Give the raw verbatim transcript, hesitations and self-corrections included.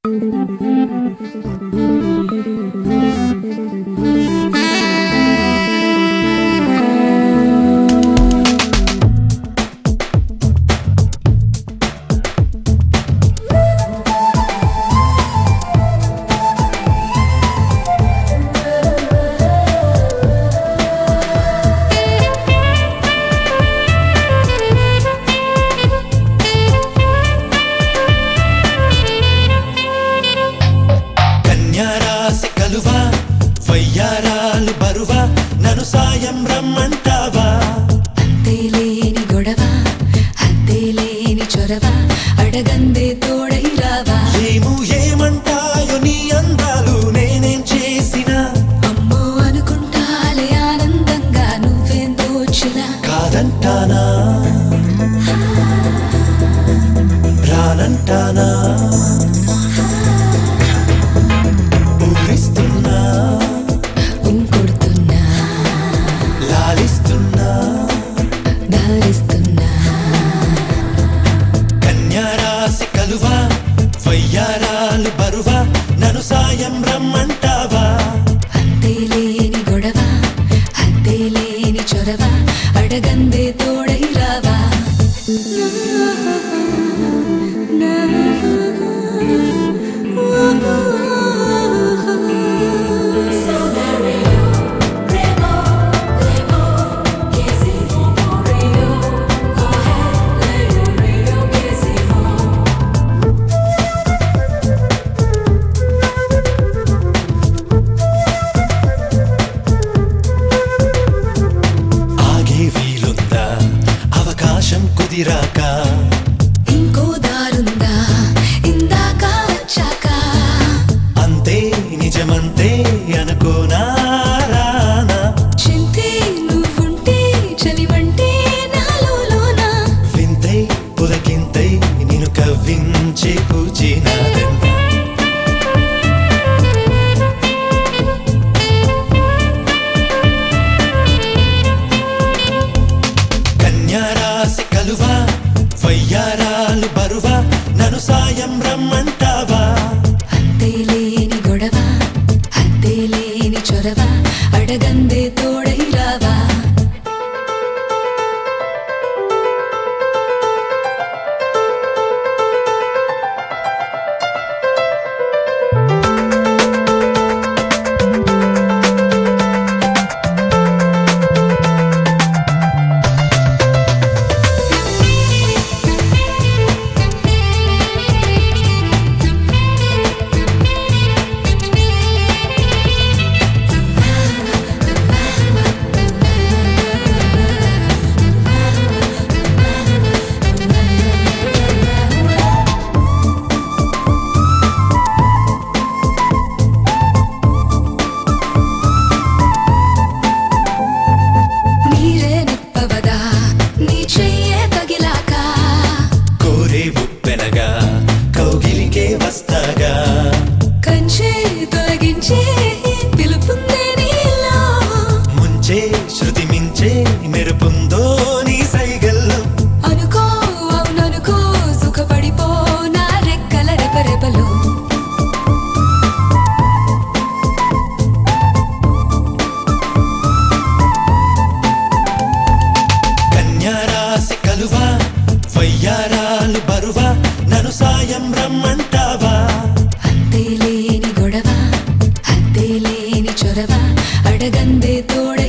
వయ్యారాలు బరువా నన్ను సాయం రమ్మంటావా అంతేలేని గొడవ అంతేలేని చొరవ అడగందే తోడై రావా ఏమో ఏమంటాయో నీ అందాలు నేనేం చేసినా అమ్మో అనుకుంటాలే ఆనందంగా నువ్వేం దోచినా కాదంటానా రానంటానా ఊరిస్తున్నా ఇంకొడుతున్నా లాలిస్తున్నా దారిస్తున్నా కన్యారాశి కలువా వయ్యారాలు బరువా నన్ను సాయం రమ్మంటావా అంతేలేని గొడవ అంతేలేని చొరవ అడగందే తోడై రావా కుదిరాక ఇంకో దారుందా ఇందాక వచ్చాక అంతే నిజమంతే అనుకోనారానా చింతే నువ్వుంటే చలివంటే నాలోనా వింతై పులకింతై నిన్ను కవ్వించే పూచినాదంట కన్యారాశి కలువా వయ్యారాలు బరువా నన్ను సాయం రమ్మంటావా అంతేలేని గొడవ అంతేలేని చొరవ అడగందే తోడై రావా వస్తాగా కంచే తొలగించే పిలుపుందే నీలో ముంచే శృతి మించే మెరుపుందో నీ సైగల్లో అనుకో అవుననుకో సుఖపడిపో నా రెక్కల రెపరెపలో కన్యారాశి కలువా వయ్యారాలు బరువా నన్ను సాయం రమ్మంటావా అంతేలేని గొడవ అంతేలేని చొరవ అడగందే తోడ